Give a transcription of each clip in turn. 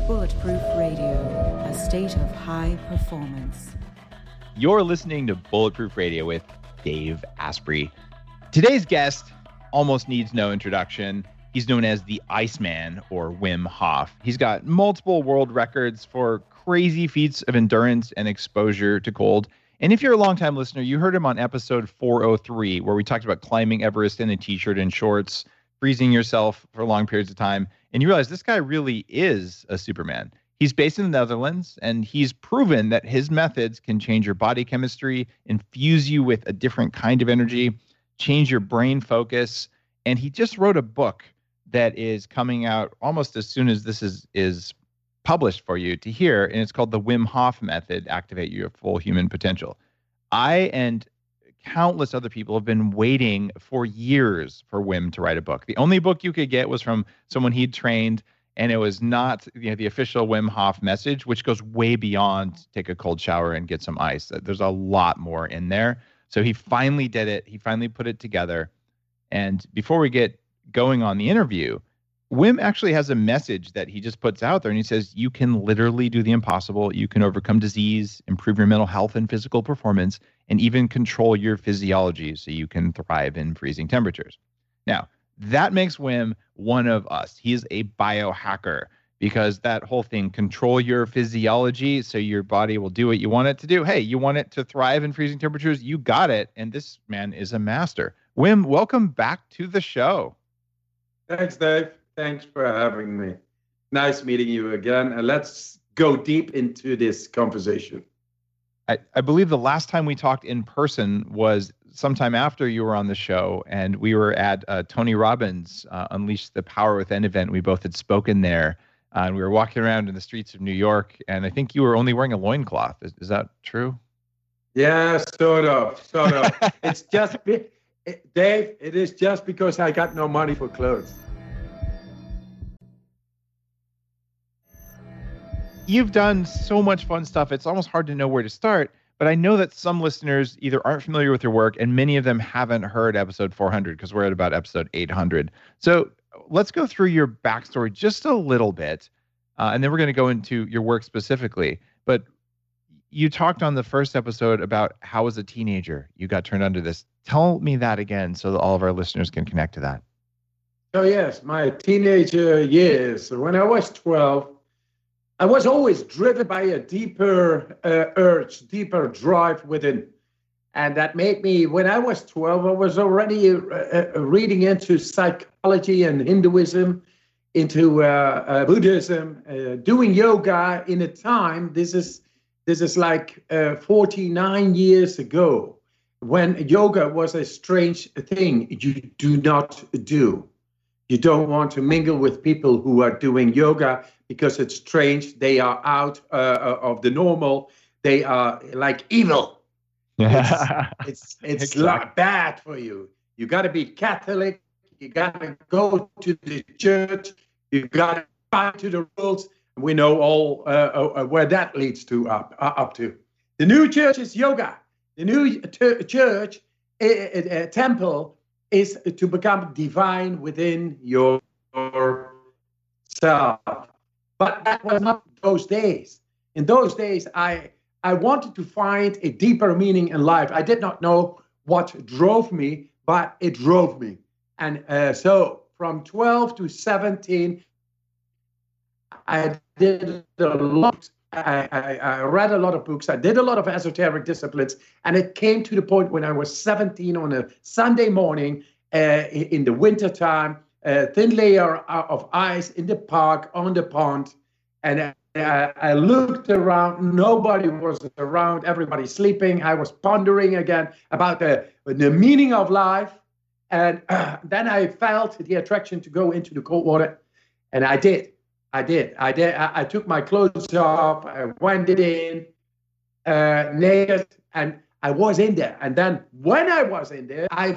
Bulletproof Radio, a state of high performance. You're listening to Bulletproof Radio with Dave Asprey. Today's guest almost needs no introduction. He's known as the Iceman, or Wim Hof. He's got multiple world records for crazy feats of endurance and exposure to cold. And if you're a longtime listener, you heard him on episode 403, where we talked about climbing Everest in a t-shirt and shorts, freezing yourself for long periods of time. And you realize this guy really is a Superman. He's based in the Netherlands, and he's proven that his methods can change your body chemistry, infuse you with a different kind of energy, change your brain focus. And he just wrote a book that is coming out almost as soon as this is published for you to hear, and it's called The Wim Hof Method, Activate Your Full Human Potential. I and countless other people have been waiting for years for Wim to write a book. The only book you could get was from someone he'd trained, and it was not the official Wim Hof message, which goes way beyond take a cold shower and get some ice. There's a lot more in there. So he finally did it. He finally put it together. And before we get going on the interview, Wim actually has a message that he just puts out there, and he says, you can literally do the impossible. You can overcome disease, improve your mental health and physical performance, and even control your physiology so you can thrive in freezing temperatures. Now, that makes Wim one of us. He is a biohacker, because that whole thing, control your physiology so your body will do what you want it to do. Hey, you want it to thrive in freezing temperatures? You got it. And this man is a master. Wim, welcome back to the show. Thanks, Dave. Thanks for having me. Nice meeting you again. And let's go deep into this conversation. I believe the last time we talked in person was sometime after you were on the show, and we were at Tony Robbins' Unleash the Power Within event. We both had spoken there, and we were walking around in the streets of New York, and I think you were only wearing a loincloth. Is that true? Yeah, sort of. It's just, Dave, it is just because I got no money for clothes. You've done so much fun stuff. It's almost hard to know where to start, but I know that some listeners either aren't familiar with your work, and many of them haven't heard episode 400 because we're at about episode 800. So let's go through your backstory just a little bit, and then we're going to go into your work specifically. But you talked on the first episode about how as a teenager you got turned onto this. Tell me that again so that all of our listeners can connect to that. Oh, yes. My teenager years, when I was 12, I was always driven by a deeper urge, deeper drive within. And that made me, when I was 12, I was already reading into psychology and Hinduism, into Buddhism, doing yoga in a time. This is like 49 years ago, when yoga was a strange thing you do not do. You don't want to mingle with people who are doing yoga because it's strange. They are out of the normal. They are like evil. It's exactly. Bad for you. You got to be Catholic. You got to go to the church. You got to bow to the rules. We know all where that leads to up to. The new church is yoga. The new church temple is to become divine within yourself. But that was not those days. In those days, I wanted to find a deeper meaning in life. I did not know what drove me, but it drove me. And so from 12 to 17, I did a lot. I read a lot of books. I did a lot of esoteric disciplines. And it came to the point when I was 17 on a Sunday morning in the wintertime, a thin layer of ice in the park, on the pond. And I looked around. Nobody was around. Everybody sleeping. I was pondering again about the meaning of life. And then I felt the attraction to go into the cold water. And I did. I took my clothes off, I went in naked, and I was in there. And then when I was in there, I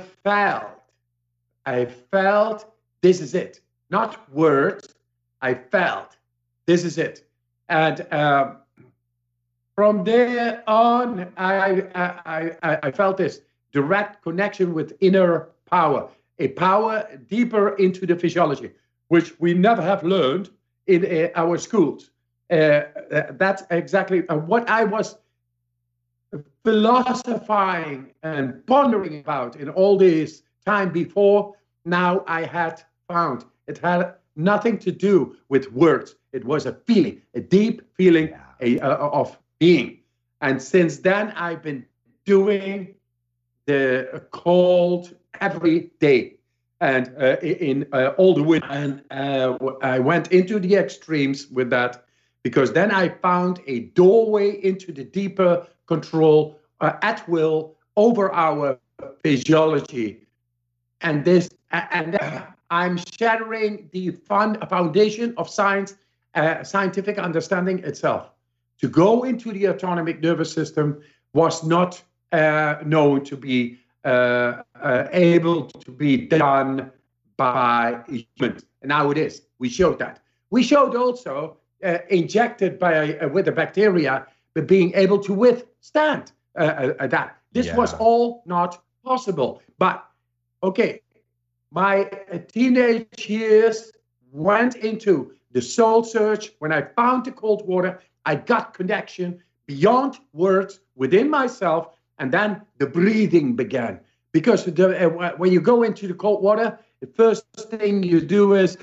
felt this is it. Not words, I felt this is it. And from there on, I felt this direct connection with inner power, a power deeper into the physiology, which we never have learned in our schools. That's exactly what I was philosophizing and pondering about in all this time before. Now I had found it had nothing to do with words. It was a feeling, a deep feeling of being. And since then, I've been doing the cold every day. And in all the winter, and I went into the extremes with that, because then I found a doorway into the deeper control at will over our physiology. And this, I'm shattering the foundation of science, scientific understanding itself. To go into the autonomic nervous system was not known to be able to be done by humans. And now it is. We showed that. We showed also injected with a bacteria, but being able to withstand that. This was all not possible. But okay, my teenage years went into the soul search. When I found the cold water, I got connection beyond words within myself, and then the breathing began. Because when you go into the cold water, the first thing you do is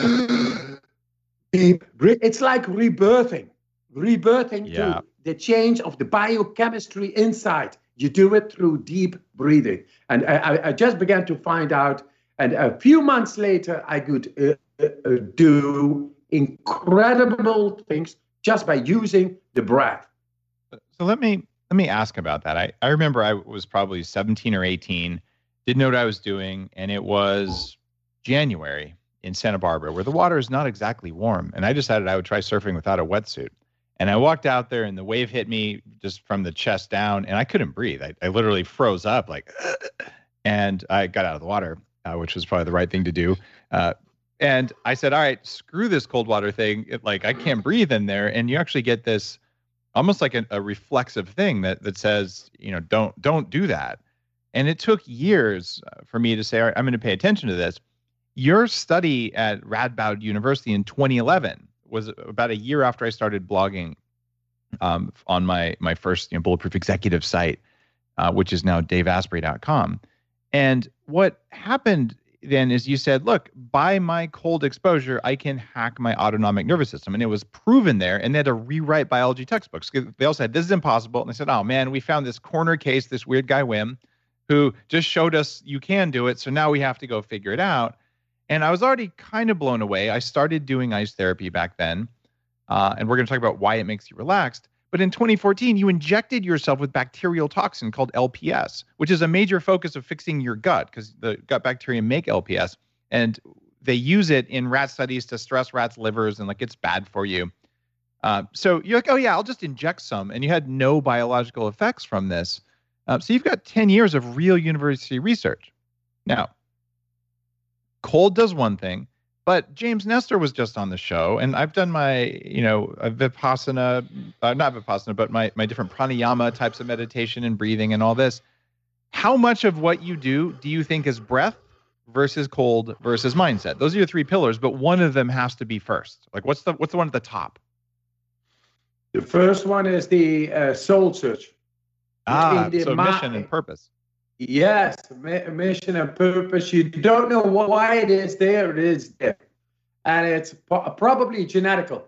deep breath. It's like rebirthing to the change of the biochemistry inside. You do it through deep breathing. And I just began to find out, and a few months later, I could do incredible things just by using the breath. So let me ask about that. I remember I was probably 17 or 18, didn't know what I was doing, and it was January in Santa Barbara, where the water is not exactly warm. And I decided I would try surfing without a wetsuit. And I walked out there, and the wave hit me just from the chest down, and I couldn't breathe. I literally froze up, like, and I got out of the water, which was probably the right thing to do. And I said, all right, screw this cold water thing. Like, I can't breathe in there. And you actually get this almost like a reflexive thing that says, don't do that. And it took years for me to say, all right, I'm going to pay attention to this. Your study at Radboud University in 2011 was about a year after I started blogging on my first Bulletproof Executive site, which is now daveasprey.com. And what happened then is you said, look, by my cold exposure, I can hack my autonomic nervous system. And it was proven there. And they had to rewrite biology textbooks. They all said, this is impossible. And they said, oh, man, we found this corner case, this weird guy, Wim, who just showed us you can do it. So now we have to go figure it out. And I was already kind of blown away. I started doing ice therapy back then. And we're going to talk about why it makes you relaxed. But in 2014, you injected yourself with bacterial toxin called LPS, which is a major focus of fixing your gut, because the gut bacteria make LPS. And they use it in rat studies to stress rats' livers, and like it's bad for you. So you're like, oh yeah, I'll just inject some. And you had no biological effects from this. So you've got 10 years of real university research. Now, cold does one thing, but James Nestor was just on the show, and I've done my, Vipassana, not Vipassana, but my different pranayama types of meditation and breathing and all this. How much of what you do you think is breath versus cold versus mindset? Those are your three pillars, but one of them has to be first. Like, what's the one at the top? The first one is the soul search. So mission and purpose. Yes, mission and purpose. You don't know why it is there. It is there. And it's probably genetical.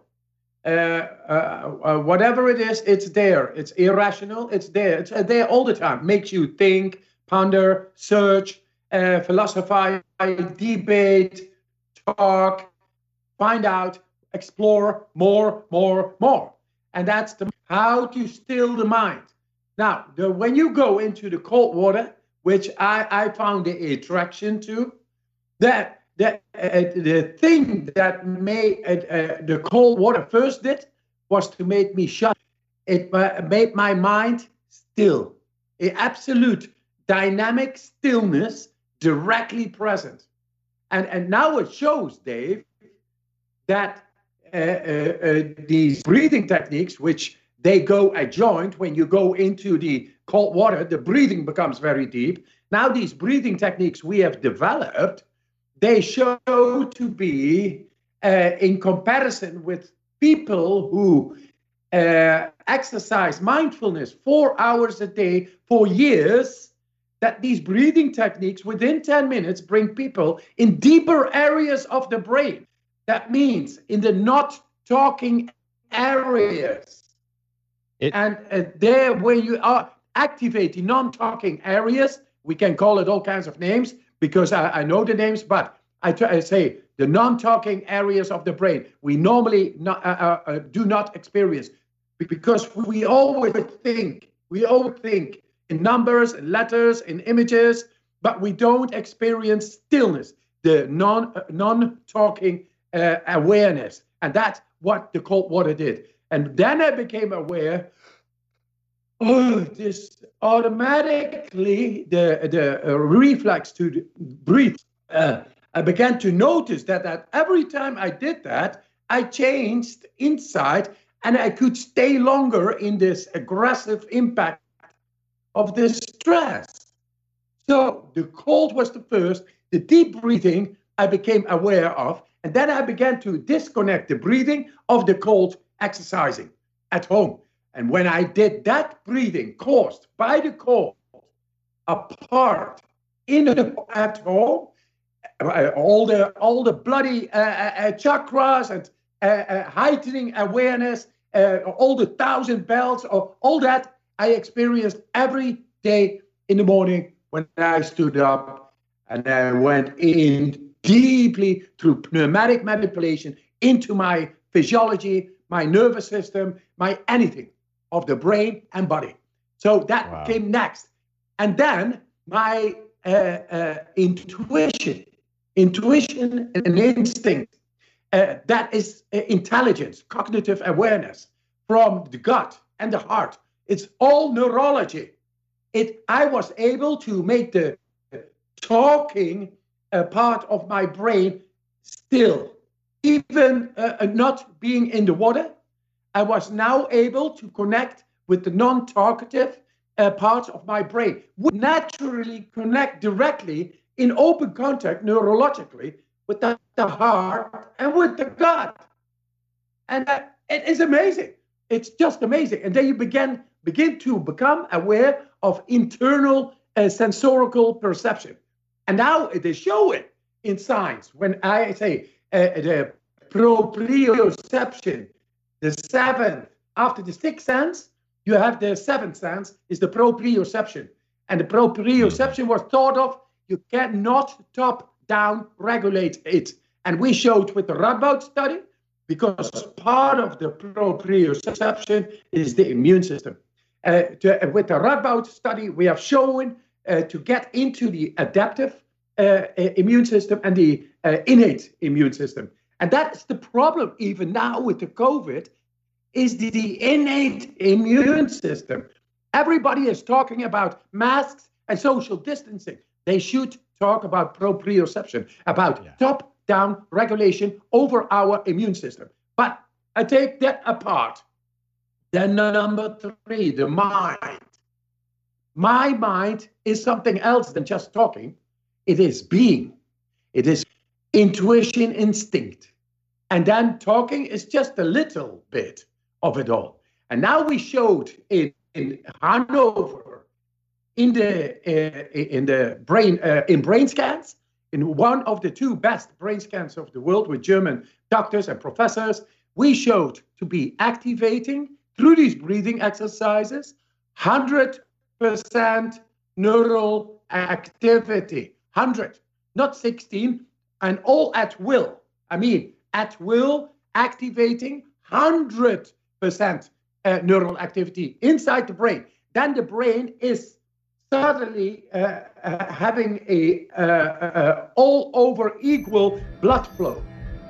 Whatever it is, it's there. It's irrational. It's there. It's there all the time. Makes you think, ponder, search, philosophize, debate, talk, find out, explore more. And that's how to still the mind. Now, when you go into the cold water, which I found the attraction to, that the thing that made the cold water first did was to make me shut. It made my mind still, an absolute dynamic stillness directly present. And now it shows, Dave, that these breathing techniques, which they go adjoint. When you go into the cold water, the breathing becomes very deep. Now these breathing techniques we have developed, they show to be, in comparison with people who exercise mindfulness 4 hours a day for years, that these breathing techniques within 10 minutes bring people in deeper areas of the brain. That means in the not talking areas. There, where you are activating non-talking areas, we can call it all kinds of names because I know the names, but I say the non-talking areas of the brain we normally do not experience, because we always think in numbers, in letters, in images, but we don't experience stillness, the non-talking awareness. And that's what the cold water did. And then I became aware, this automatically, the reflex to breathe. I began to notice that every time I did that, I changed inside and I could stay longer in this aggressive impact of the stress. So the cold was the first, the deep breathing I became aware of, and then I began to disconnect the breathing of the cold exercising at home. And when I did that breathing caused by the cold apart at home, all the bloody chakras and heightening awareness, all the 1,000 bells, all that I experienced every day in the morning when I stood up, and I went in deeply through pneumatic manipulation into my physiology, my nervous system, my anything of the brain and body. So that came next. And then my intuition and instinct, that is intelligence, cognitive awareness from the gut and the heart. It's all neurology. I was able to make the talking part of my brain still. Even not being in the water, I was now able to connect with the non-talkative parts of my brain. Would naturally connect directly in open contact neurologically with the heart and with the gut. And it is amazing. It's just amazing. And then you begin to become aware of internal sensorial perception. And now they show it in science. When I say the proprioception, the seventh, after the sixth sense, you have the seventh sense, is the proprioception. And the proprioception was thought of, you cannot top-down regulate it. And we showed with the Radboud study, because part of the proprioception is the immune system. With the Radboud study, we have shown to get into the adaptive immune system and the innate immune system. And that's the problem even now with the COVID, is the innate immune system. Everybody is talking about masks and social distancing. They should talk about proprioception, about top-down regulation over our immune system. But I take that apart. Then number three, the mind. My mind is something else than just talking. It is being. It is intuition, instinct. And then talking is just a little bit of it all. And now we showed in Hanover, in the brain, in brain scans, in one of the two best brain scans of the world with German doctors and professors, we showed to be activating through these breathing exercises 100% neural activity. 100, not 16, and all at will. I mean, at will, activating 100% neural activity inside the brain. Then the brain is suddenly having a all over equal blood flow.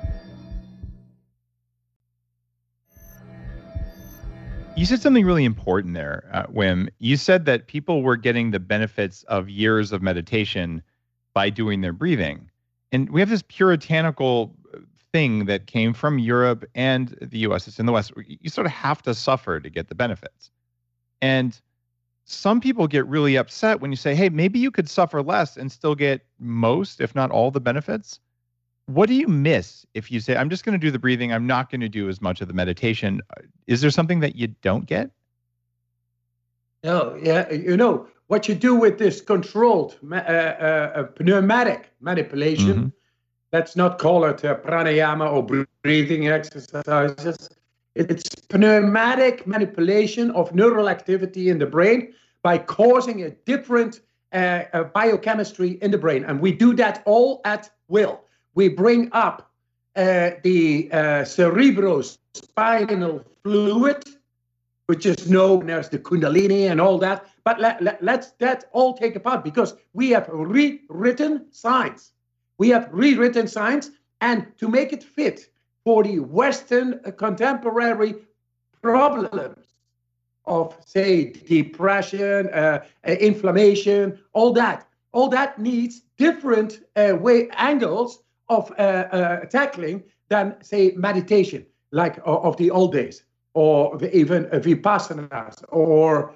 You said something really important there, Wim. You said that people were getting the benefits of years of meditation by doing their breathing. And we have this puritanical thing that came from Europe and the US. It's in the West. You sort of have to suffer to get the benefits. And some people get really upset when you say, hey, maybe you could suffer less and still get most, if not all, the benefits. What do you miss if you say, I'm just going to do the breathing, I'm not going to do as much of the meditation? Is there something that you don't get? No, yeah, what you do with this controlled pneumatic manipulation, let's not call it pranayama or breathing exercises. It's pneumatic manipulation of neural activity in the brain by causing a different biochemistry in the brain. And we do that all at will. We bring up the cerebrospinal fluid, which is known as the Kundalini and all that. But let's that all take apart, because we have rewritten science. We have rewritten science, and to make it fit for the Western contemporary problems of, say, depression, inflammation, all that needs different angles of tackling than, say, meditation, like of the old days, or even vipassanas, or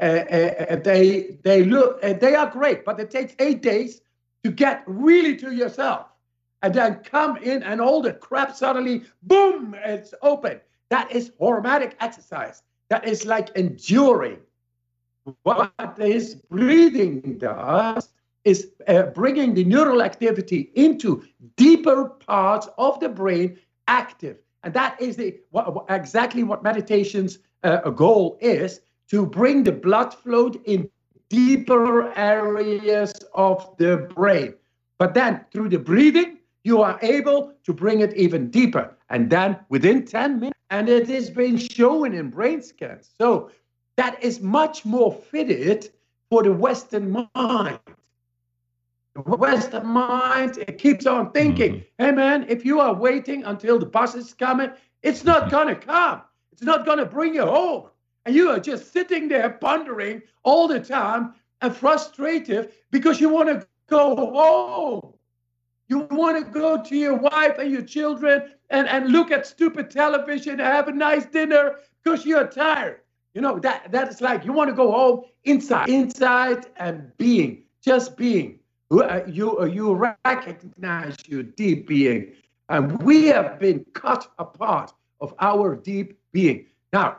they are great, but it takes 8 days to get really to yourself, and then come in, and all the crap suddenly, boom, it's open. That is hormetic exercise. That is like enduring. What this breathing does is bringing the neural activity into deeper parts of the brain active. And that is exactly what meditation's goal is, to bring the blood flow in deeper areas of the brain. But then through the breathing, you are able to bring it even deeper. And then within 10 minutes, and it has been shown in brain scans. So that is much more fitted for the Western mind. The Western mind, it keeps on thinking, hey man, if you are waiting until the bus is coming, it's not going to come. It's not going to bring you home. And you are just sitting there pondering all the time and frustrated because you want to go home. You want to go to your wife and your children and look at stupid television and have a nice dinner because you're tired. That is like you want to go home inside and being, just being. You recognize your deep being. And we have been cut apart of our deep being. Now,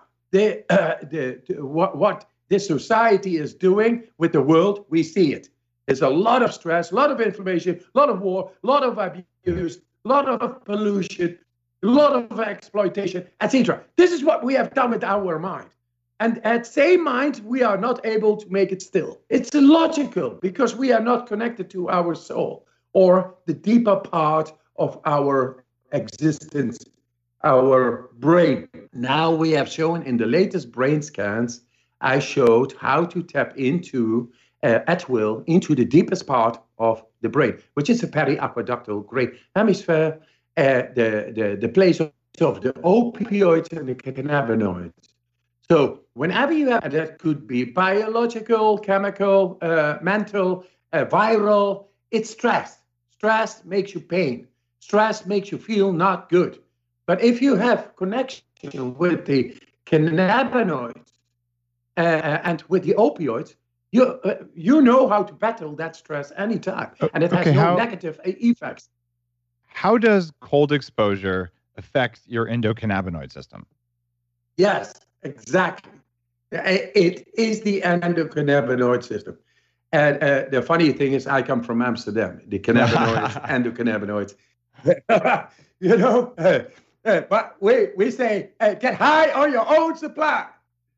what this society is doing with the world, we see it. There's a lot of stress, a lot of inflammation, a lot of war, a lot of abuse, a lot of pollution, a lot of exploitation, etc. This is what we have done with our mind. And at same mind, we are not able to make it still. It's illogical because we are not connected to our soul or the deeper part of our existence, our brain. Now we have shown in the latest brain scans, I showed how to tap into at will into the deepest part of the brain, which is the periaqueductal great hemisphere, the place of the opioids and the cannabinoids. So whenever you have, that could be biological, chemical, mental, viral, it's stress. Stress makes you pain. Stress makes you feel not good. But if you have connection with the cannabinoids and with the opioids, you know how to battle that stress anytime, and it has negative effects. How does cold exposure affect your endocannabinoid system? Yes, exactly. It is the endocannabinoid system. And the funny thing is, I come from Amsterdam. The cannabinoids, endocannabinoids. But we say, get high on your own supply.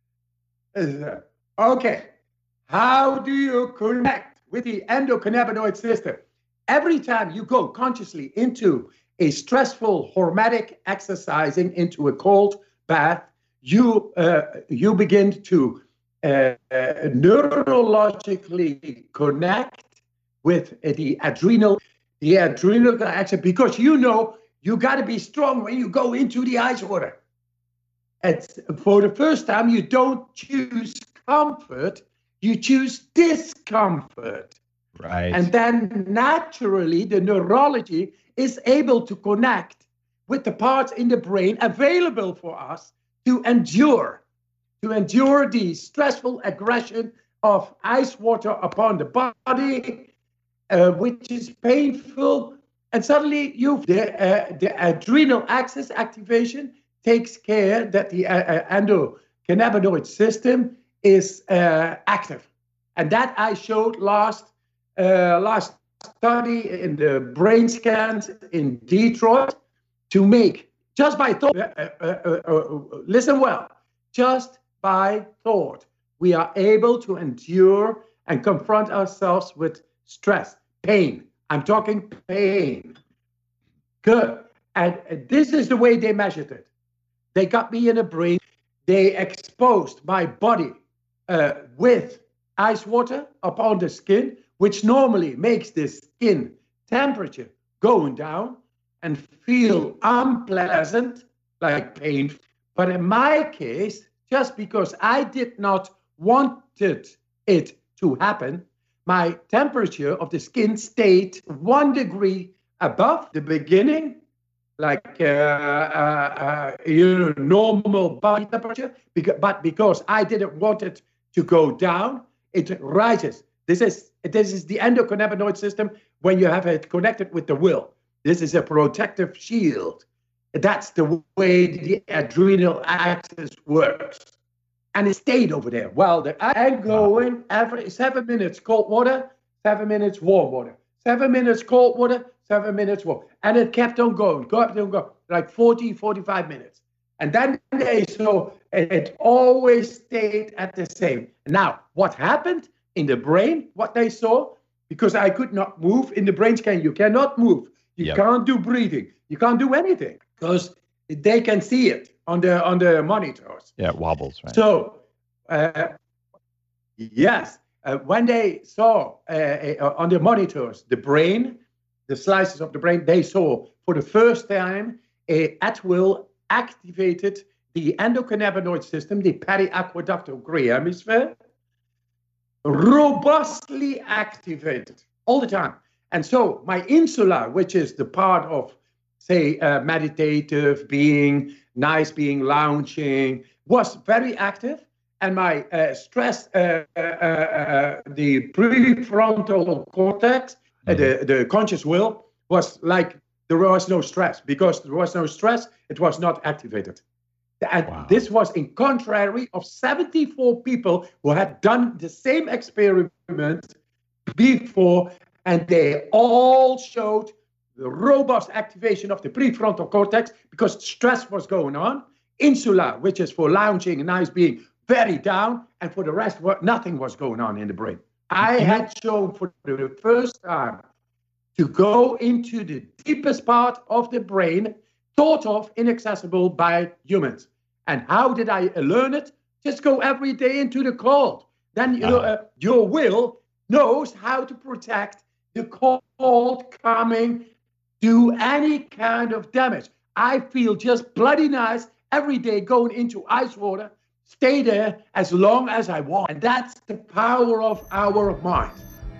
Okay. How do you connect with the endocannabinoid system? Every time you go consciously into a stressful hormetic exercising, into a cold bath, you begin to neurologically connect with the adrenal action, because you got to be strong when you go into the ice water. It's, for the first time, you don't choose comfort. You choose discomfort. Right. And then naturally, the neurology is able to connect with the parts in the brain available for us to endure the stressful aggression of ice water upon the body, which is painful. And suddenly the adrenal axis activation takes care that the endocannabinoid system is active. And that I showed last study in the brain scans in Detroit to make, just by thought, listen well, just by thought, we are able to endure and confront ourselves with stress, pain. I'm talking pain. Good. And this is the way they measured it. They got me in a brain. They exposed my body with ice water upon the skin, which normally makes the skin temperature going down and feel unpleasant, like pain. But in my case, just because I did not want it to happen, my temperature of the skin stayed 1 degree above the beginning, like normal body temperature. But because I didn't want it to go down, it rises. This is the endocannabinoid system when you have it connected with the will. This is a protective shield. That's the way the adrenal axis works. And it stayed over there. Well, I'm going every 7 minutes cold water, 7 minutes warm water, 7 minutes cold water, 7 minutes warm. And it kept on going, like 40, 45 minutes. And then they saw it always stayed at the same. Now, what happened in the brain, what they saw, because I could not move in the brain scan, you cannot move. You can't do breathing. You can't do anything because they can see it on the monitors. Yeah, it wobbles, right? So, yes, when they saw on the monitors the brain, the slices of the brain, they saw for the first time at will activated the endocannabinoid system, the periaqueductal gray hemisphere, robustly activated all the time. And so my insula, which is the part of, say, meditative being, nice being, lounging, was very active. And my stress, the prefrontal cortex, the conscious will, was like there was no stress. Because there was no stress, it was not activated. And this was in contrary of 74 people who had done the same experiment before, and they all showed the robust activation of the prefrontal cortex because stress was going on. Insula, which is for lounging and nice being, very down, and for the rest, nothing was going on in the brain. I had shown for the first time to go into the deepest part of the brain, thought of inaccessible by humans. And how did I learn it? Just go every day into the cold. Then your will knows how to protect the cold coming to any kind of damage. I feel just bloody nice every day going into ice water, stay there as long as I want. And that's the power of our mind.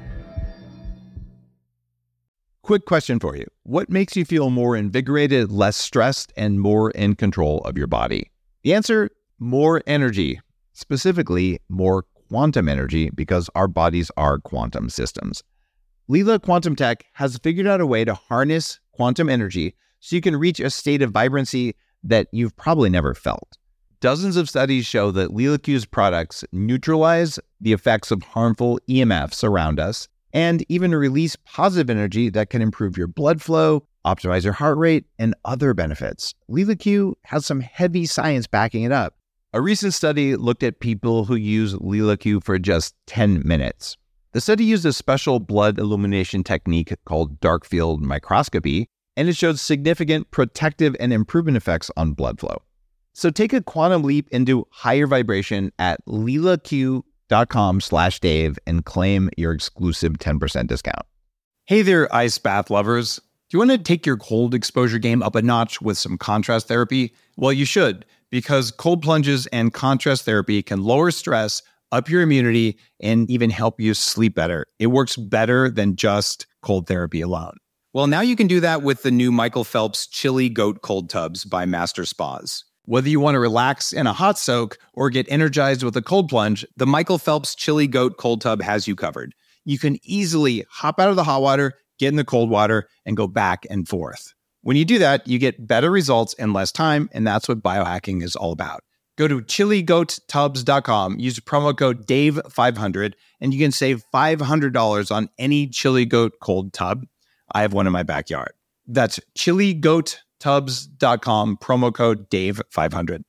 Quick question for you. What makes you feel more invigorated, less stressed, and more in control of your body? The answer, more energy, specifically more quantum energy, because our bodies are quantum systems. Lila Quantum Tech has figured out a way to harness quantum energy so you can reach a state of vibrancy that you've probably never felt. Dozens of studies show that LilaQ's products neutralize the effects of harmful EMFs around us and even release positive energy that can improve your blood flow, optimize your heart rate, and other benefits. LilaQ has some heavy science backing it up. A recent study looked at people who use LilaQ for just 10 minutes. The study used a special blood illumination technique called dark field microscopy, and it showed significant protective and improvement effects on blood flow. So take a quantum leap into higher vibration at lilaq.com/Dave and claim your exclusive 10% discount. Hey there, ice bath lovers. Do you want to take your cold exposure game up a notch with some contrast therapy? Well, you should, because cold plunges and contrast therapy can lower stress, up your immunity, and even help you sleep better. It works better than just cold therapy alone. Well, now you can do that with the new Michael Phelps Chili Goat Cold Tubs by Master Spas. Whether you want to relax in a hot soak or get energized with a cold plunge, the Michael Phelps Chili Goat Cold Tub has you covered. You can easily hop out of the hot water, get in the cold water, and go back and forth. When you do that, you get better results in less time, and that's what biohacking is all about. Go to chiligoattubs.com, use promo code DAVE500, and you can save $500 on any Chili Goat cold tub. I have one in my backyard. That's chiligoattubs.com, promo code DAVE500.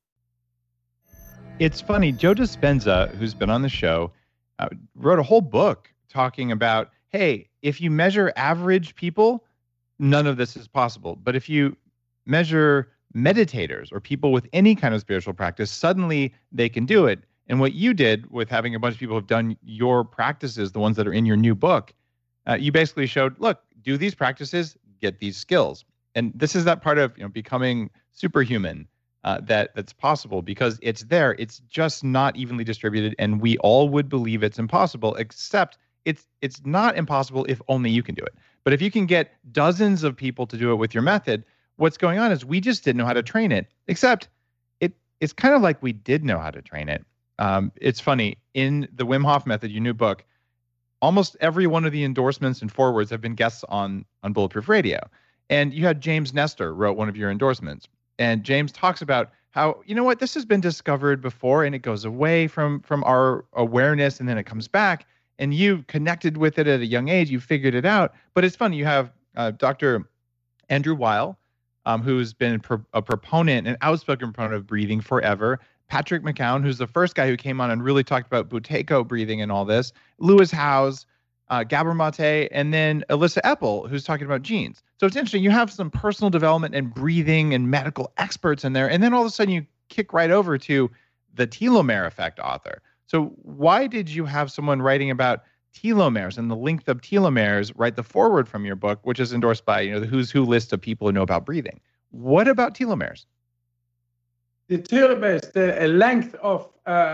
It's funny, Joe Dispenza, who's been on the show, wrote a whole book talking about, hey, if you measure average people, none of this is possible. But if you measure meditators or people with any kind of spiritual practice, suddenly they can do it. And what you did with having a bunch of people who've done your practices, the ones that are in your new book, you basically showed, look, do these practices, get these skills. And this is that part of becoming superhuman that's possible because it's there. It's just not evenly distributed, and we all would believe it's impossible, except it's not impossible if only you can do it. But if you can get dozens of people to do it with your method, what's going on is we just didn't know how to train it, except it's kind of like we did know how to train it. It's funny, in the Wim Hof Method, your new book, almost every one of the endorsements and forwards have been guests on Bulletproof Radio. And you had James Nestor wrote one of your endorsements. And James talks about how, this has been discovered before and it goes away from our awareness and then it comes back. And you connected with it at a young age. You figured it out. But it's funny. You have Dr. Andrew Weil, who's been a proponent, an outspoken proponent of breathing forever. Patrick McKeown, who's the first guy who came on and really talked about Buteyko breathing and all this. Lewis Howes, Gabor Mate, and then Alyssa Epple, who's talking about genes. So it's interesting. You have some personal development and breathing and medical experts in there. And then all of a sudden you kick right over to the telomere effect author. So why did you have someone writing about telomeres and the length of telomeres write the foreword from your book, which is endorsed by the who's who list of people who know about breathing? What about telomeres? The telomeres, the length of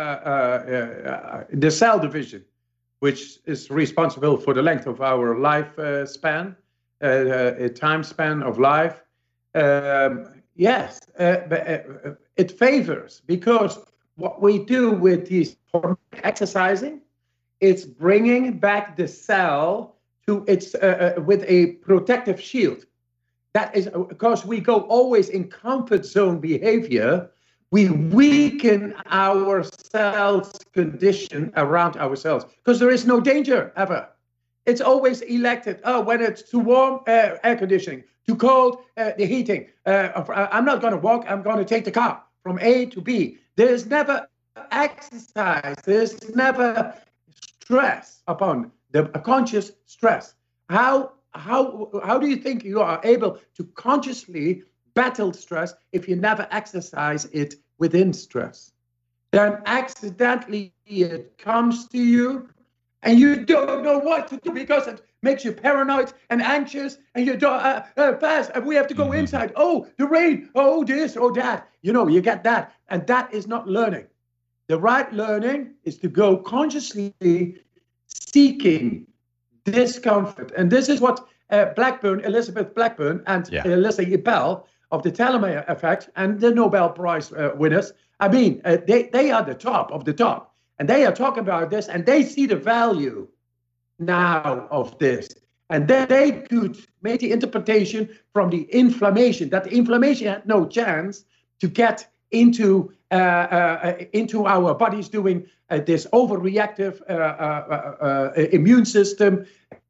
the cell division, which is responsible for the length of our life span, a time span of life. Yes, it favors, because what we do with these exercising, it's bringing back the cell to its with a protective shield. That is because we go always in comfort zone behavior. We weaken our cells condition around ourselves because there is no danger ever. It's always elected. Oh, when it's too warm, air conditioning. Too cold, the heating. I'm not going to walk. I'm going to take the car from A to B. There's never exercise. There's never stress upon the conscious stress. How do you think you are able to consciously battle stress if you never exercise it within stress? Then accidentally it comes to you and you don't know what to do because it makes you paranoid and anxious, and you don't fast, and we have to go inside. Oh, the rain. Oh, this or that. You get that. And that is not learning. The right learning is to go consciously seeking discomfort. And this is what Elizabeth Blackburn and Alyssa Epple of the telomere effect and the Nobel Prize winners, they are the top of the top. And they are talking about this, and they see the value now of this. And then they could make the interpretation from the inflammation, that the inflammation had no chance to get into our bodies, doing this overreactive immune system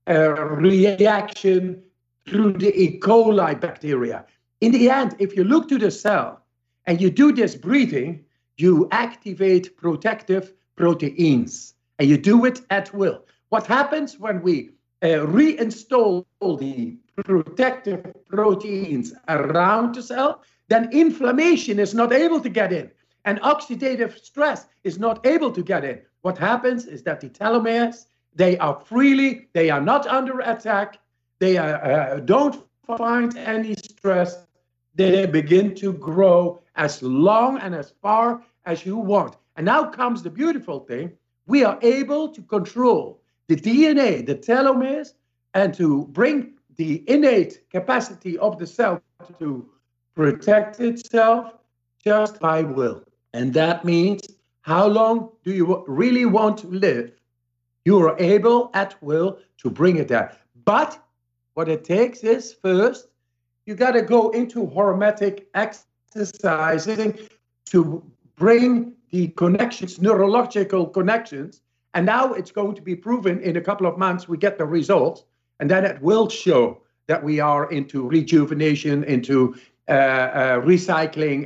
reaction through the E. coli bacteria. In the end, if you look to the cell and you do this breathing, you activate protective proteins, and you do it at will. What happens when we reinstall the protective proteins around the cell? Then inflammation is not able to get in, and oxidative stress is not able to get in. What happens is that the telomeres, they are not under attack, they don't find any stress, they begin to grow as long and as far as you want. And now comes the beautiful thing. We are able to control the DNA, the telomeres, and to bring the innate capacity of the cell to protect itself just by will. And that means, how long do you really want to live? You are able at will to bring it there. But what it takes is first, you got to go into hormetic exercising to bring the connections, neurological connections. And now it's going to be proven in a couple of months, we get the results. And then it will show that we are into rejuvenation, into recycling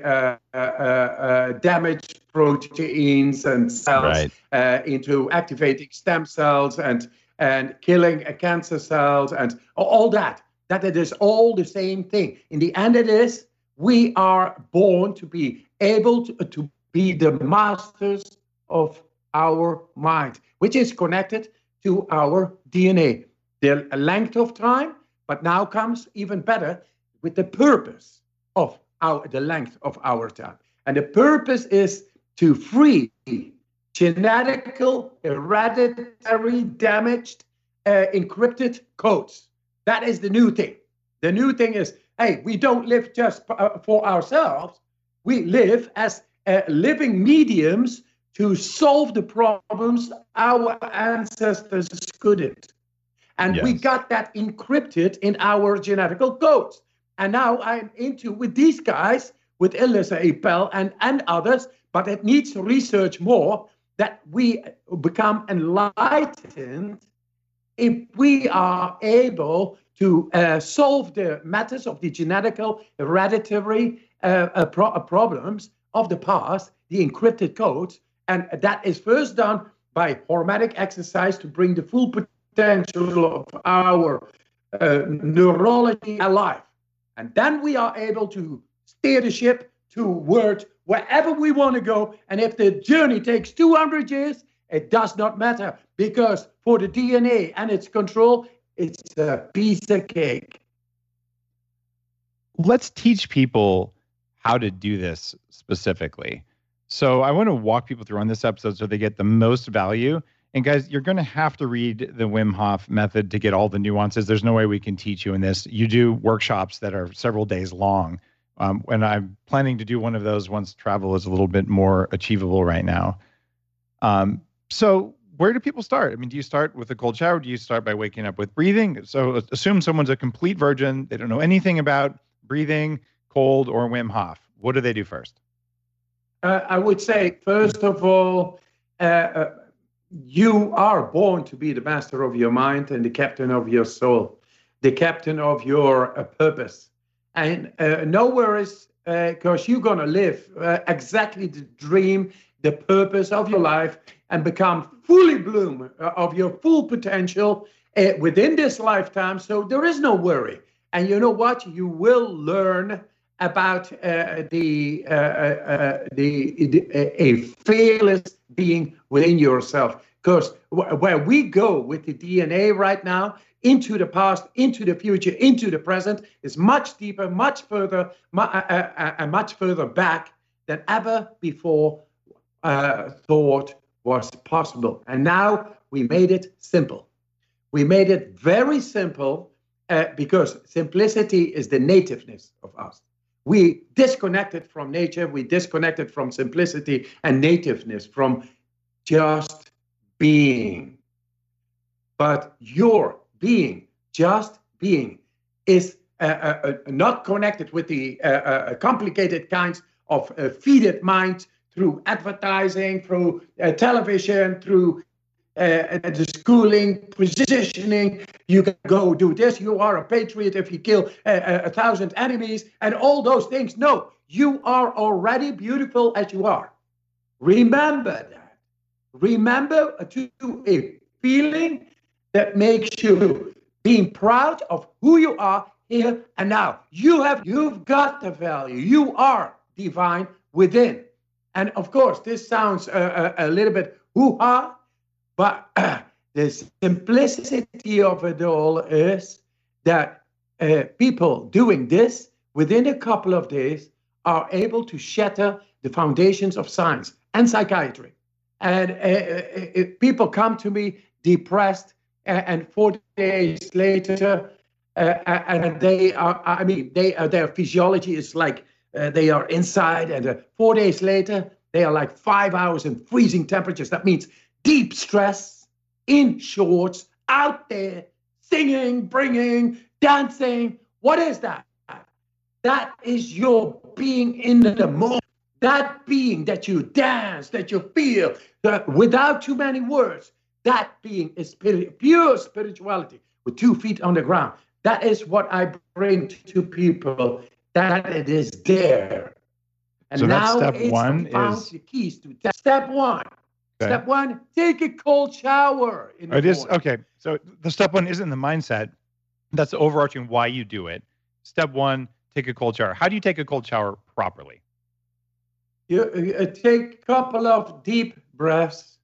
damaged proteins and cells, into activating stem cells and killing cancer cells and all that. That it is all the same thing. In the end, it is we are born to be able to be the masters of our mind, which is connected to our DNA. The length of time, but now comes even better with the purpose of the length of our time. And the purpose is to free genetical, hereditary, damaged, encrypted codes. That is the new thing. The new thing is, hey, we don't live just for ourselves. We live as living mediums to solve the problems our ancestors couldn't. And we got that encrypted in our genetical codes. And now I'm into with these guys, with Elissa Epel and others, but it needs to research more that we become enlightened if we are able to solve the matters of the genetical, hereditary problems of the past, the encrypted codes. And that is first done by hormetic exercise to bring the full potential of our neurology alive. And then we are able to steer the ship toward wherever we want to go. And if the journey takes 200 years, it does not matter, because for the DNA and its control, it's a piece of cake. Let's teach people how to do this specifically. So I want to walk people through on this episode so they get the most value. And guys, you're going to have to read the Wim Hof method to get all the nuances. There's no way we can teach you in this. You do workshops that are several days long. And I'm planning to do one of those once travel is a little bit more achievable right now. So where do people start? I mean, do you start with a cold shower? Do you start by waking up with breathing? So assume someone's a complete virgin. They don't know anything about breathing, cold, or Wim Hof. What do they do first? I would say, first of all, you are born to be the master of your mind and the captain of your soul, the captain of your purpose. And no worries, because you're going to live exactly the dream, the purpose of your life, and become fully bloom of your full potential within this lifetime. So there is no worry. And you know what? You will learn about a fearless being within yourself. Because where we go with the DNA right now, into the past, into the future, into the present, is much deeper, much further, and much further back than ever before thought was possible. And now we made it simple. We made it very simple because simplicity is the nativeness of us. We disconnected from nature, we disconnected from simplicity and nativeness, from just being. But your being, just being, is not connected with the complicated kinds of feeded minds through advertising, through television, through the schooling, positioning. You can go do this. You are a patriot if you kill 1,000 enemies and all those things. No, you are already beautiful as you are. Remember that. Remember to a feeling that makes you being proud of who you are here and now. You've got the value. You are divine within. And of course, this sounds a little bit hoo-ha, but the simplicity of it all is that people doing this within a couple of days are able to shatter the foundations of science and psychiatry. And people come to me depressed, and 4 days later, and they are, their physiology is like they are inside, and 4 days later, they are like 5 hours in freezing temperatures. That means deep stress, in shorts, out there, singing, bringing, dancing. What is that? That is your being in the moment. That being that you dance, that you feel, that without too many words, that being is pure spirituality with 2 feet on the ground. That is what I bring to people, that it is there. And So that's now step it's one found is- the keys to step one. Okay. Step one, take a cold shower in the It is morning. okay. So the step one isn't the mindset. That's the overarching why you do it. Step one, take a cold shower. How do you take a cold shower properly? You take a couple of deep breaths.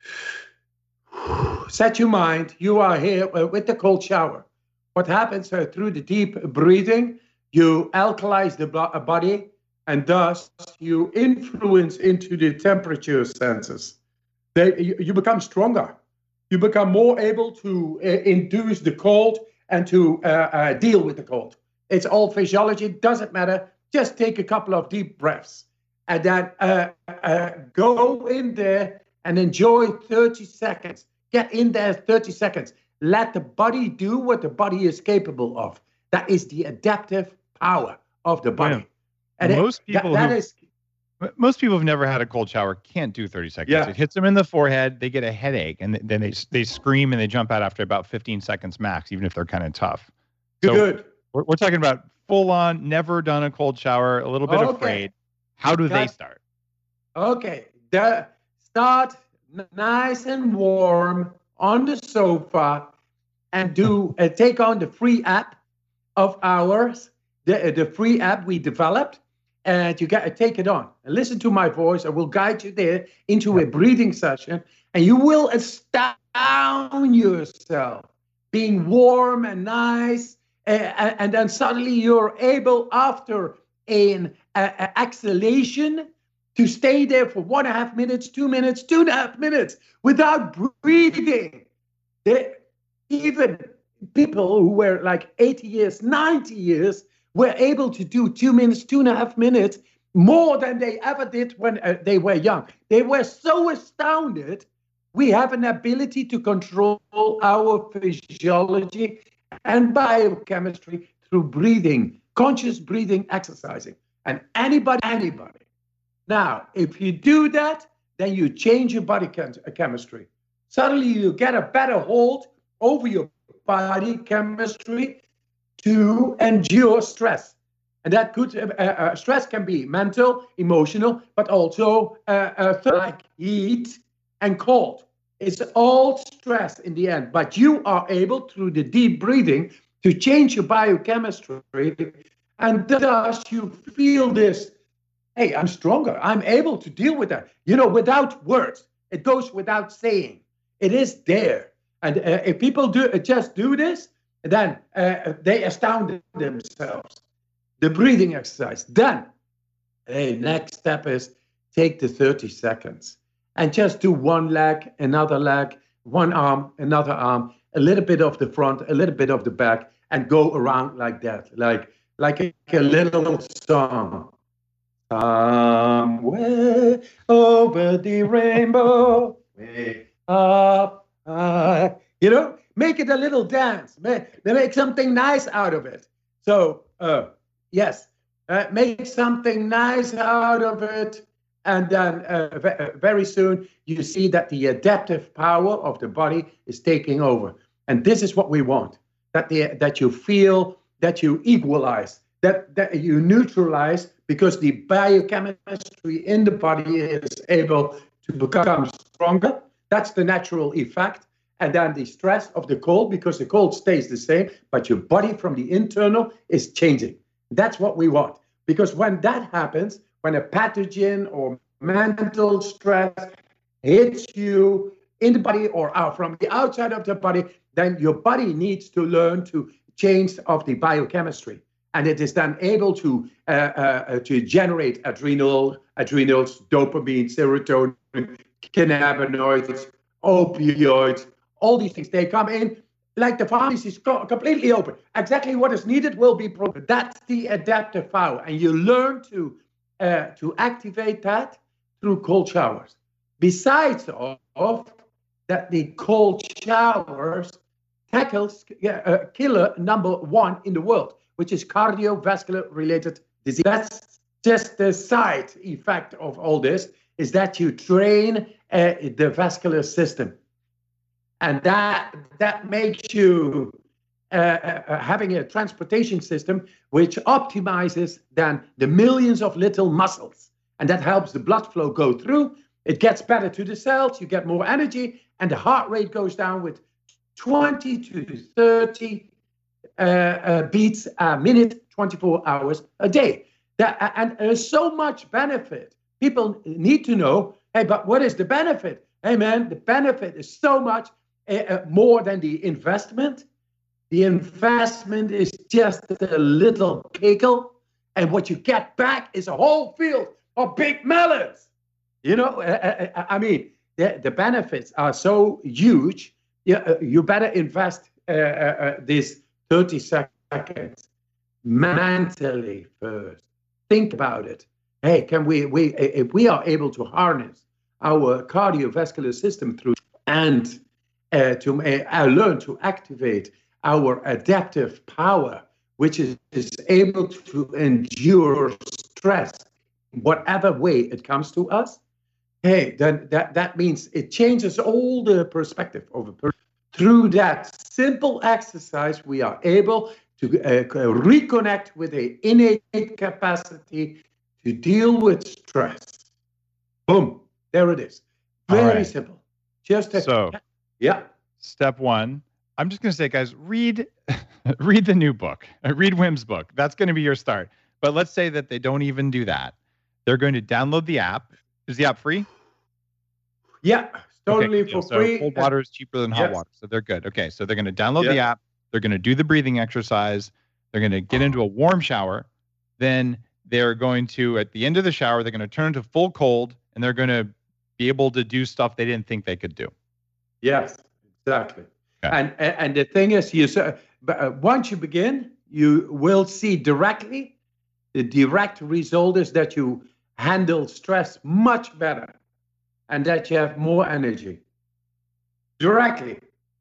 Set your mind. You are here with the cold shower. What happens through the deep breathing, you alkalize the body, and thus you influence into the temperature senses. You become stronger. You become more able to induce the cold and to deal with the cold. It's all physiology. Doesn't matter. Just take a couple of deep breaths. And then go in there and enjoy 30 seconds. Get in there 30 seconds. Let the body do what the body is capable of. That is the adaptive power of the body. Yeah. And Most people most people who've never had a cold shower can't do 30 seconds. Yeah. It hits them in the forehead. They get a headache, and then they scream and they jump out after about 15 seconds max, even if they're kind of tough. So good. We're talking about full on, never done a cold shower, a little bit afraid. How do they start? Okay. Start nice and warm on the sofa and take on the free app of ours, the free app we developed. And you got to take it on and listen to my voice. I will guide you there into a breathing session, and you will astound yourself, being warm and nice. And then suddenly you're able, after an exhalation, to stay there for 1.5 minutes, 2 minutes, 2.5 minutes without breathing. Even people who were like 80 years, 90 years, were able to do 2 minutes, 2.5 minutes more than they ever did when they were young. They were so astounded. We have an ability to control our physiology and biochemistry through breathing, conscious breathing, exercising. And anybody. Now, if you do that, then you change your body chemistry. Suddenly you get a better hold over your body chemistry to endure stress. And that could stress can be mental, emotional, but also like heat and cold. It's all stress in the end. But you are able, through the deep breathing, to change your biochemistry. And thus you feel this, hey, I'm stronger. I'm able to deal with that. Without words. It goes without saying. It is there. And if people just do this, then they astound themselves. The breathing exercise. Then, next step is take the 30 seconds and just do one leg, another leg, one arm, another arm, a little bit of the front, a little bit of the back, and go around like that, like a little song. Somewhere over the rainbow, way up high. Make it a little dance. Make something nice out of it. So, yes, make something nice out of it. And then very soon you see that the adaptive power of the body is taking over. And this is what we want, that you feel, that you equalize, that you neutralize, because the biochemistry in the body is able to become stronger. That's the natural effect. And then the stress of the cold, because the cold stays the same, but your body from the internal is changing. That's what we want. Because when that happens, when a pathogen or mental stress hits you in the body or from the outside of the body, then your body needs to learn to change of the biochemistry. And it is then able to generate adrenals, dopamine, serotonin, cannabinoids, opioids, all these things. They come in like the pharmacy is completely open. Exactly what is needed will be provided. That's the adaptive power. And you learn to activate that through cold showers. Besides of that, the cold showers tackles killer number one in the world, which is cardiovascular-related disease. That's just the side effect of all this, is that you train the vascular system. And that makes you having a transportation system which optimizes then the millions of little muscles. And that helps the blood flow go through. It gets better to the cells, you get more energy, and the heart rate goes down with 20 to 30 beats a minute, 24 hours a day. And there's so much benefit. People need to know, hey, but what is the benefit? Hey, man, the benefit is so much more than the investment. The investment is just a little pickle, and what you get back is a whole field of big melons. I mean, the benefits are so huge. You better invest these 30 seconds mentally first. Think about it. Hey, can we if we are able to harness our cardiovascular system through and to learn to activate our adaptive power, which is able to endure stress whatever way it comes to us, hey, then that means it changes all the perspective of a person. Through that simple exercise, we are able to reconnect with an innate capacity to deal with stress. Boom, there it is. Very simple. Just yeah. Step one. I'm just going to say, guys, read the new book. Read Wim's book. That's going to be your start. But let's say that they don't even do that. They're going to download the app. Is the app free? Yeah, totally for free. So cold water is cheaper than hot water, so they're good. Okay, so they're going to download the app. They're going to do the breathing exercise. They're going to get into a warm shower. Then they're going to, at the end of the shower, they're going to turn to full cold, and they're going to be able to do stuff they didn't think they could do. Yes, exactly. Okay. And the thing is, once you begin, you will see directly. The direct result is that you handle stress much better, and that you have more energy. Directly.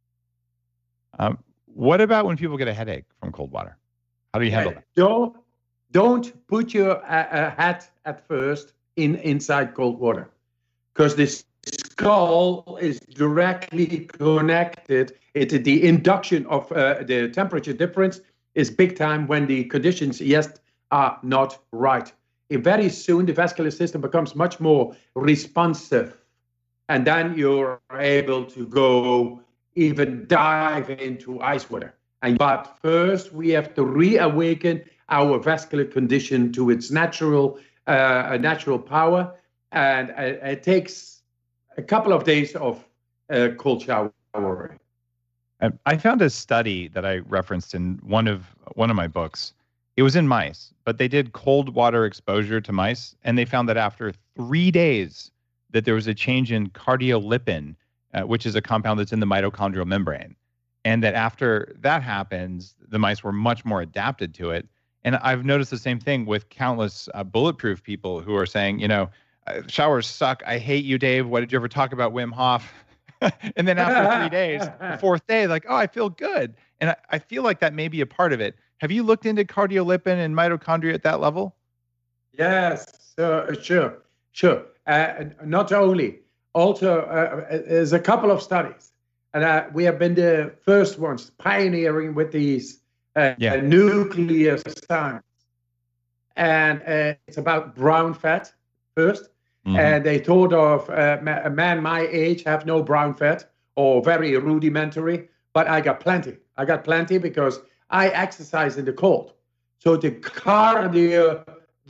What about when people get a headache from cold water? How do you handle that? Don't put your head at first inside cold water, because the skull is directly connected. The induction of the temperature difference is big time when the conditions are not right. Very soon the vascular system becomes much more responsive, and then you're able to go even dive into ice water. But first we have to reawaken our vascular condition to its natural power, and it takes a couple of days of cold showering. I found a study that I referenced in one of my books. It was in mice, but they did cold water exposure to mice, and they found that after 3 days that there was a change in cardiolipin, which is a compound that's in the mitochondrial membrane. And that after that happens, the mice were much more adapted to it. And I've noticed the same thing with countless bulletproof people who are saying, showers suck. I hate you, Dave. What did you ever talk about Wim Hof? And then after 3 days, the fourth day, like, oh, I feel good. And I feel like that may be a part of it. Have you looked into cardiolipin and mitochondria at that level? Yes, sure. Not only, also there's a couple of studies, and we have been the first ones pioneering with these nuclear science. And it's about brown fat first. Mm-hmm. And they thought of a man my age have no brown fat or very rudimentary, but I got plenty. Because I exercise in the cold. So the cardiolipin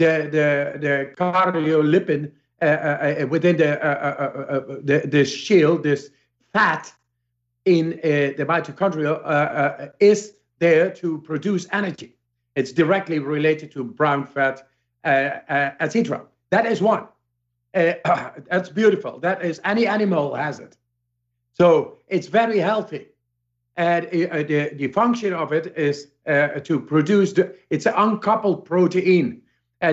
within the shield, this fat in the mitochondria is there to produce energy. It's directly related to brown fat, etc. That is one. That's beautiful. That is, any animal has it. So it's very healthy. And the function of it is to produce, it's an uncoupled protein.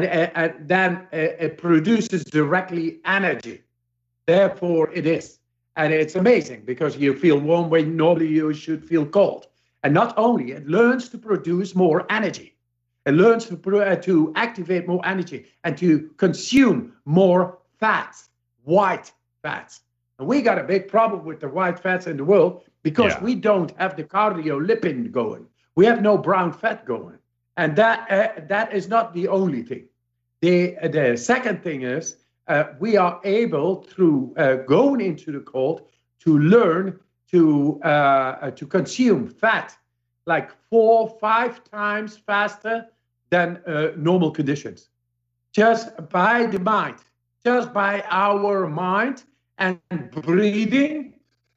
And then it produces directly energy. Therefore, it is. And it's amazing because you feel warm when normally you should feel cold. And not only, it learns to produce more energy. It learns to activate more energy and to consume more fats, white fats. And we got a big problem with the white fats in the world because we don't have the cardiolipin going. We have no brown fat going. And that is not the only thing. The second thing is we are able, through going into the cold, to learn to consume fat like 4-5 times faster than normal conditions. Just by the mind, just by our mind and breathing,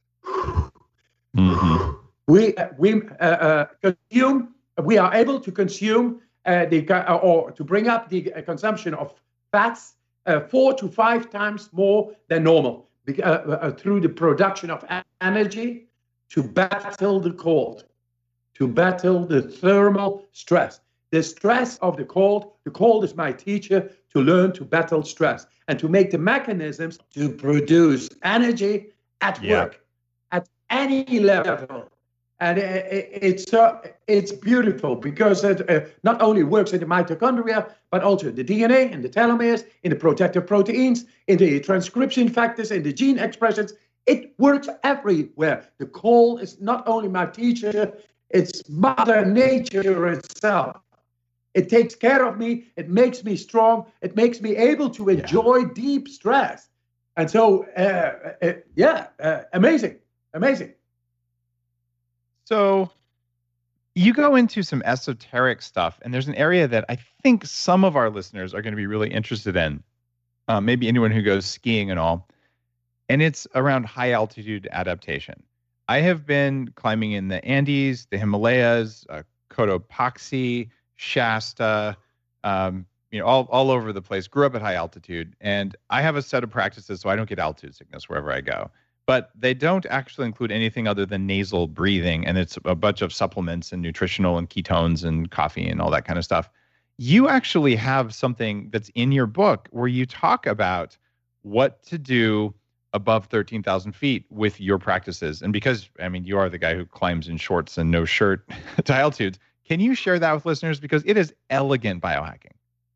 we consume. We are able to consume or to bring up the consumption of fats 4 to 5 times more than normal through the production of energy to battle the cold, to battle the thermal stress. The stress of the cold is my teacher to learn to battle stress and to make the mechanisms to produce energy at work, at any level. And it's beautiful because it not only works in the mitochondria, but also the DNA and the telomeres, in the protective proteins, in the transcription factors, in the gene expressions. It works everywhere. The cold is not only my teacher, it's Mother Nature itself. It takes care of me. It makes me strong. It makes me able to enjoy deep stress. And so, amazing. So you go into some esoteric stuff, and there's an area that I think some of our listeners are going to be really interested in, maybe anyone who goes skiing and all, and it's around high altitude adaptation. I have been climbing in the Andes, the Himalayas, Cotopaxi, Shasta, all over the place. Grew up at high altitude, and I have a set of practices so I don't get altitude sickness wherever I go. But they don't actually include anything other than nasal breathing, and it's a bunch of supplements and nutritional and ketones and coffee and all that kind of stuff. You actually have something that's in your book where you talk about what to do above 13,000 feet with your practices. And because, you are the guy who climbs in shorts and no shirt to altitudes, can you share that with listeners? Because it is elegant biohacking.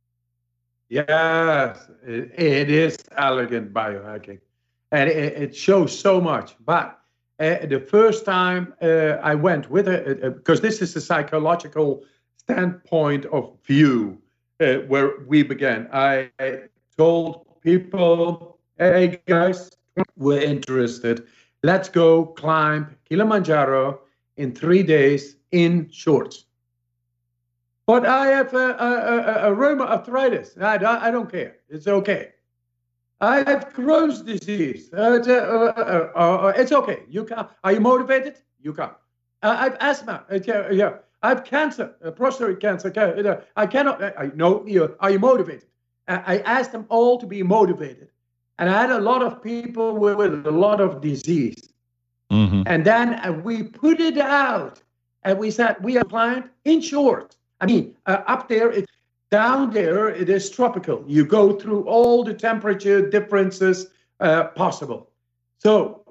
Yes, it is elegant biohacking. And it shows so much. But the first time I went with it, because this is the psychological standpoint of view where we began. I told people, hey guys, we're interested. Let's go climb Kilimanjaro in 3 days in shorts. But I have a rheumatoid arthritis. I don't care. It's okay. I have Crohn's disease. It's okay. You can. Are you motivated? You can. I have asthma. I have cancer, prostate cancer. I cannot. No. Are you motivated? I asked them all to be motivated, and I had a lot of people with a lot of disease. Mm-hmm. And then we put it out, and we said we are climbing in short. Up there. Down there, it is tropical. You go through all the temperature differences possible. So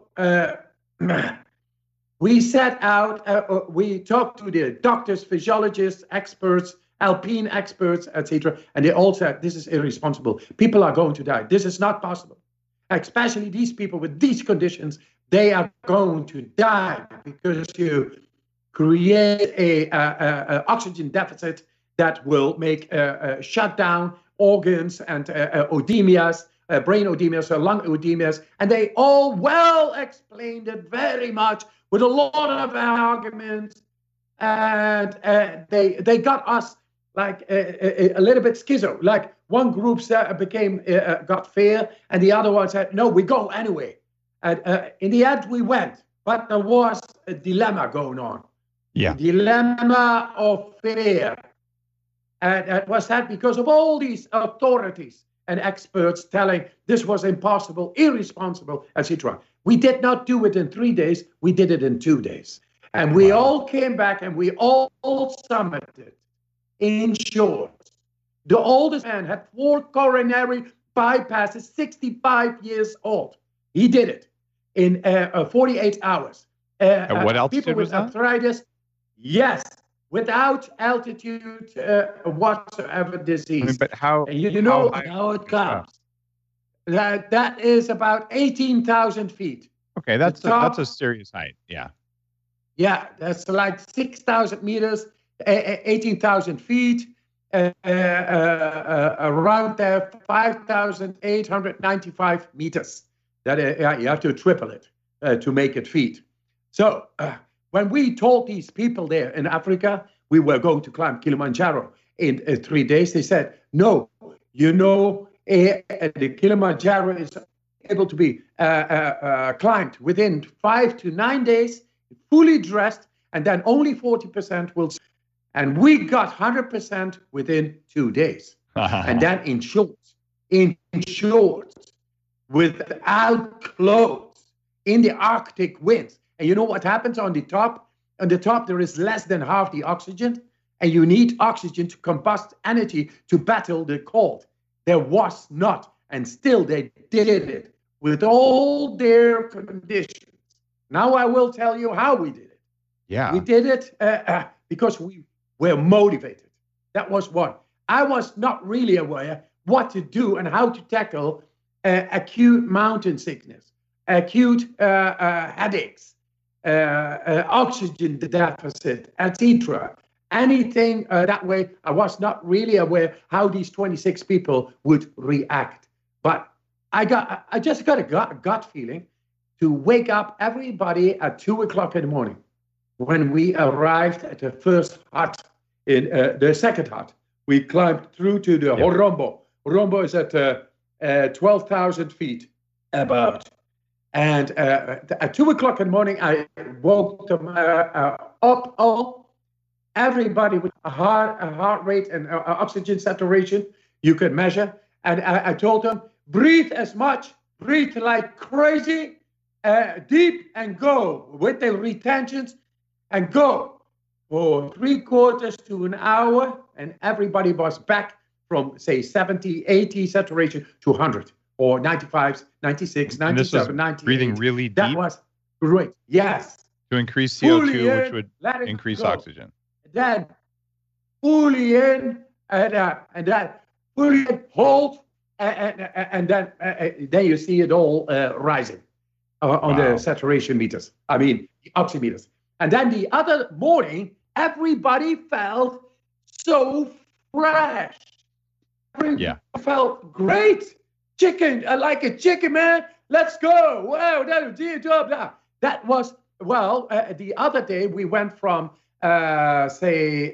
we set out, we talked to the doctors, physiologists, experts, alpine experts, etc. And they all said, this is irresponsible. People are going to die. This is not possible. Especially these people with these conditions, they are going to die because you create a oxygen deficit that will make shut down organs and edemias, brain edemias, lung edemias. And they all well explained it very much with a lot of arguments. And they got us like a little bit schizo. Like one group got fear, and the other one said, no, we go anyway. And in the end, we went. But there was a dilemma going on. Yeah. Dilemma of fear. And it was that because of all these authorities and experts telling this was impossible, irresponsible, etc. We did not do it in 3 days. We did it in 2 days. And we all came back and we all summited in short. The oldest man had 4 coronary bypasses, 65 years old. He did it in 48 hours. At what altitude people with was that? arthritis, yes, without altitude whatsoever disease. But how? And you know high- how it comes. That is about 18,000 feet. Okay, that's top- a serious height. Yeah. Yeah, that's like 6,000 meters, 18,000 feet, around there, 5,895 meters. That you have to triple it to make it feet. So when we told these people there in Africa, we were going to climb Kilimanjaro in 3 days, they said, no, the Kilimanjaro is able to be climbed within 5 to 9 days, fully dressed, and then only 40% will. And we got 100% within 2 days. And then in shorts, without clothes, in the Arctic winds. And you know what happens on the top? On the top, there is less than half the oxygen, and you need oxygen to combust energy to battle the cold. There was not, and still they did it with all their conditions. Now I will tell you how we did it. Yeah. We did it because we were motivated. That was one. I was not really aware what to do and how to tackle acute mountain sickness, acute headaches, oxygen deficit, etc. Anything that way, I was not really aware how these 26 people would react. But I just got a gut feeling to wake up everybody at 2 o'clock in the morning when we arrived at the first hut, in the second hut. We climbed through to the Horombo. Horombo is at 12,000 feet about. And at 2 o'clock in the morning, I woke them up all. Everybody with a heart rate and oxygen saturation you could measure. And I told them, breathe as much, breathe like crazy, deep, and go with the retentions, and go for 3/4 to an hour. And everybody was back from, say, 70, 80 saturation to 100 or 95, 96, 97, 98. Breathing really deep. That was great. Yes. To increase CO2, Fully which in, would let it increase go. oxygen. Then fully in, and then fully in, hold, and then you see it all rising on Wow. the saturation meters. I mean, the oximeters. And then the other morning, everybody felt so fresh. Everybody felt great. Chicken, I like a chicken, man. Let's go. Wow, that was, well, the other day we went from, say,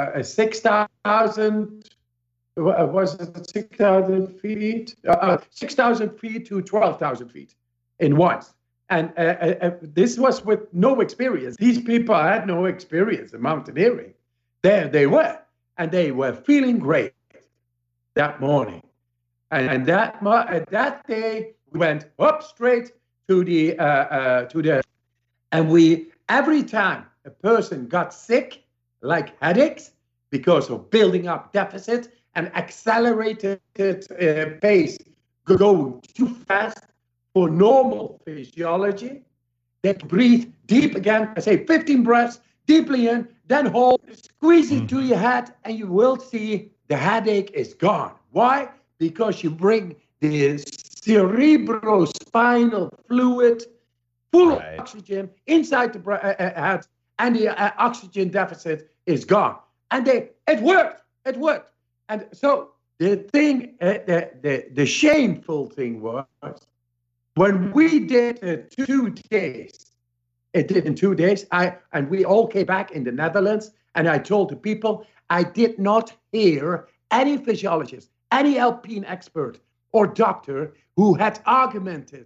6,000, was it 6,000 feet? 6,000 feet to 12,000 feet in once. And this was with no experience. These people had no experience in mountaineering. There they were, and they were feeling great that morning. And that day we went up straight to the and we, every time a person got sick, like headaches, because of building up deficit and accelerated pace, going too fast for normal physiology, they breathe deep again. I say 15 breaths deeply in, then hold, squeeze it to your head, and you will see the headache is gone. Why? Because you bring the cerebrospinal fluid full of oxygen inside the head, and the oxygen deficit is gone. And it worked. It worked. And so the thing, the shameful thing was, when we did 2 days, it did in 2 days, and we all came back in the Netherlands, and I told the people, I did not hear any physiologist, any alpine expert or doctor who had argumented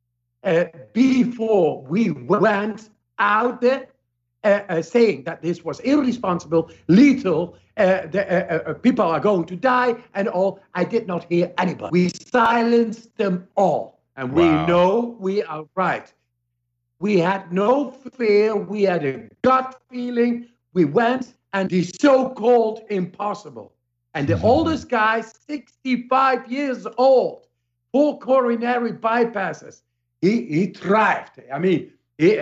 before we went out there saying that this was irresponsible, lethal, people are going to die and all. I did not hear anybody. We silenced them all. And we know we are right. We had no fear. We had a gut feeling. We went, and the so-called impossible. And the oldest guy, 65 years old, 4 coronary bypasses, he thrived. I mean,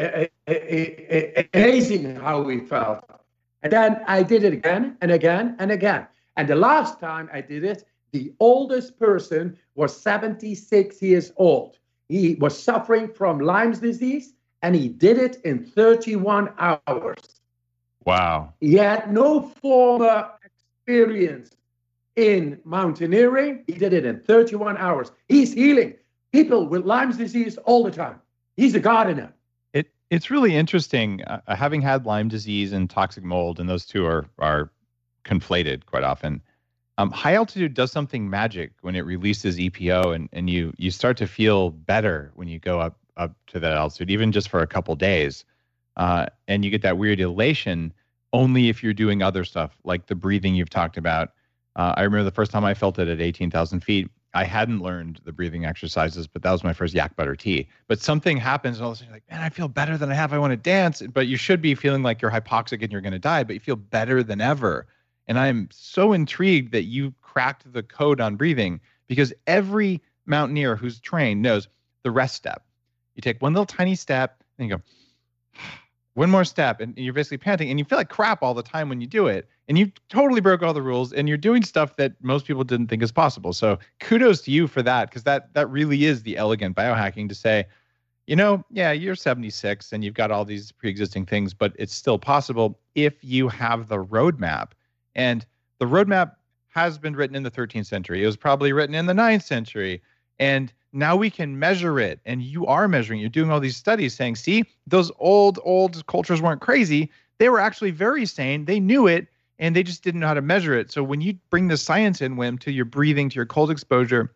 amazing how he felt. And then I did it again and again and again. And the last time I did it, the oldest person was 76 years old. He was suffering from Lyme's disease, and he did it in 31 hours. Wow. He had no former experience in mountaineering. He did it in 31 hours. He's healing people with Lyme's disease all the time. He's a gardener. It's really interesting, having had Lyme disease and toxic mold, and those two are conflated quite often. High altitude does something magic when it releases EPO, and you start to feel better when you go up to that altitude, even just for a couple days. And you get that weird elation only if you're doing other stuff like the breathing you've talked about. I remember the first time I felt it at 18,000 feet. I hadn't learned the breathing exercises, but that was my first yak butter tea. But something happens, and all of a sudden you're like, man, I feel better than I have. I want to dance. But you should be feeling like you're hypoxic and you're going to die, but you feel better than ever. And I'm so intrigued that you cracked the code on breathing, because every mountaineer who's trained knows the rest step. You take one little tiny step, and you go, one more step, and you're basically panting, and you feel like crap all the time when you do it. And you totally broke all the rules, and you're doing stuff that most people didn't think is possible. So kudos to you for that, because that really is the elegant biohacking to say, yeah, you're 76 and you've got all these pre-existing things, but it's still possible if you have the roadmap. And the roadmap has been written in the 13th century. It was probably written in the 9th century. And now we can measure it. And you are measuring. You're doing all these studies saying, see, those old cultures weren't crazy. They were actually very sane. They knew it, and they just didn't know how to measure it. So when you bring the science in, Wim, to your breathing, to your cold exposure,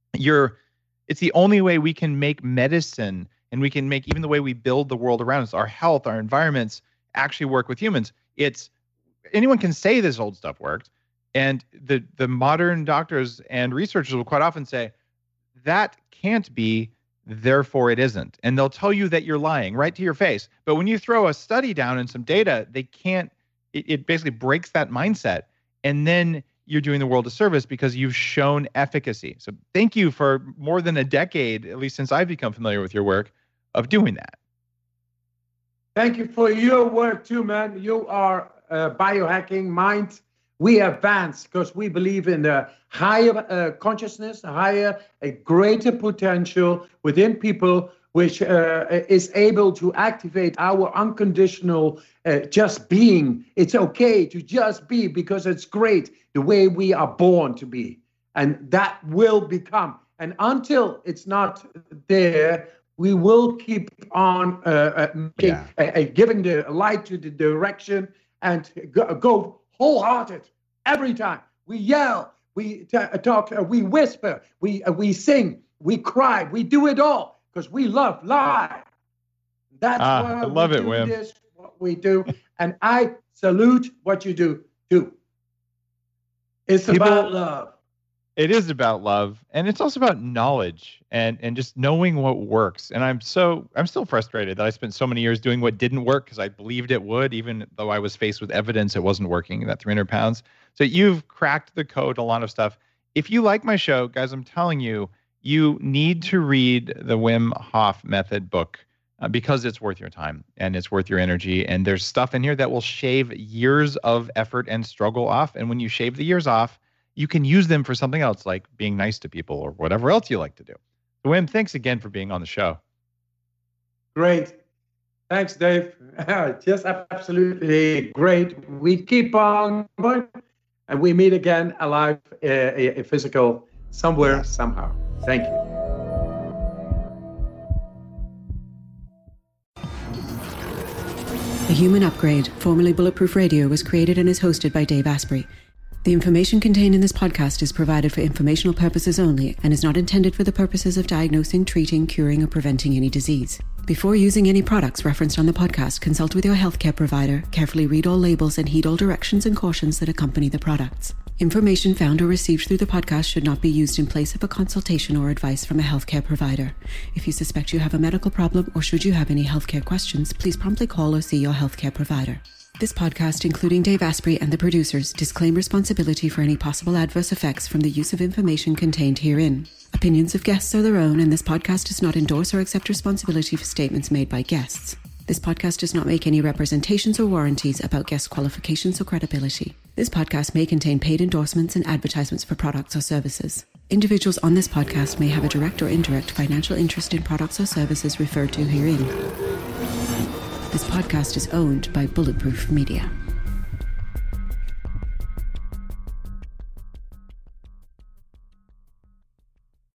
it's the only way we can make medicine, and we can make even the way we build the world around us, our health, our environments, actually work with humans. Anyone can say this old stuff worked, and the modern doctors and researchers will quite often say, that can't be, therefore it isn't. And they'll tell you that you're lying right to your face. But when you throw a study down and some data, they can't, it basically breaks that mindset. And then you're doing the world a service because you've shown efficacy. So thank you for more than a decade, at least since I've become familiar with your work, of doing that. Thank you for your work too, man. You are a biohacking mind. We advance because we believe in the higher consciousness, a greater potential within people, which is able to activate our unconditional just being. It's okay to just be because it's great the way we are born to be. And that will become. And until it's not there, we will keep on giving the light to the direction and go wholehearted every time. We yell, we talk, we whisper, we sing, we cry, we do it all because we love life. That's why I love it, Wim. This, what we do, and I salute what you do too. It's about love. It is about love, and it's also about knowledge and just knowing what works. And I'm still frustrated that I spent so many years doing what didn't work because I believed it would, even though I was faced with evidence it wasn't working, that 300 pounds. So you've cracked the code, a lot of stuff. If you like my show, guys, I'm telling you, you need to read the Wim Hof Method book because it's worth your time and it's worth your energy. And there's stuff in here that will shave years of effort and struggle off. And when you shave the years off, you can use them for something else, like being nice to people or whatever else you like to do. So, Wim, thanks again for being on the show. Great. Thanks, Dave. Just absolutely great. We keep on going, and we meet again alive, physical, somewhere, somehow. Thank you. The Human Upgrade, formerly Bulletproof Radio, was created and is hosted by Dave Asprey. The information contained in this podcast is provided for informational purposes only and is not intended for the purposes of diagnosing, treating, curing, or preventing any disease. Before using any products referenced on the podcast, consult with your healthcare provider, carefully read all labels, and heed all directions and cautions that accompany the products. Information found or received through the podcast should not be used in place of a consultation or advice from a healthcare provider. If you suspect you have a medical problem or should you have any healthcare questions, please promptly call or see your healthcare provider. This podcast, including Dave Asprey and the producers, disclaim responsibility for any possible adverse effects from the use of information contained herein. Opinions of guests are their own, and this podcast does not endorse or accept responsibility for statements made by guests. This podcast does not make any representations or warranties about guest qualifications or credibility. This podcast may contain paid endorsements and advertisements for products or services. Individuals on this podcast may have a direct or indirect financial interest in products or services referred to herein. This podcast is owned by Bulletproof Media.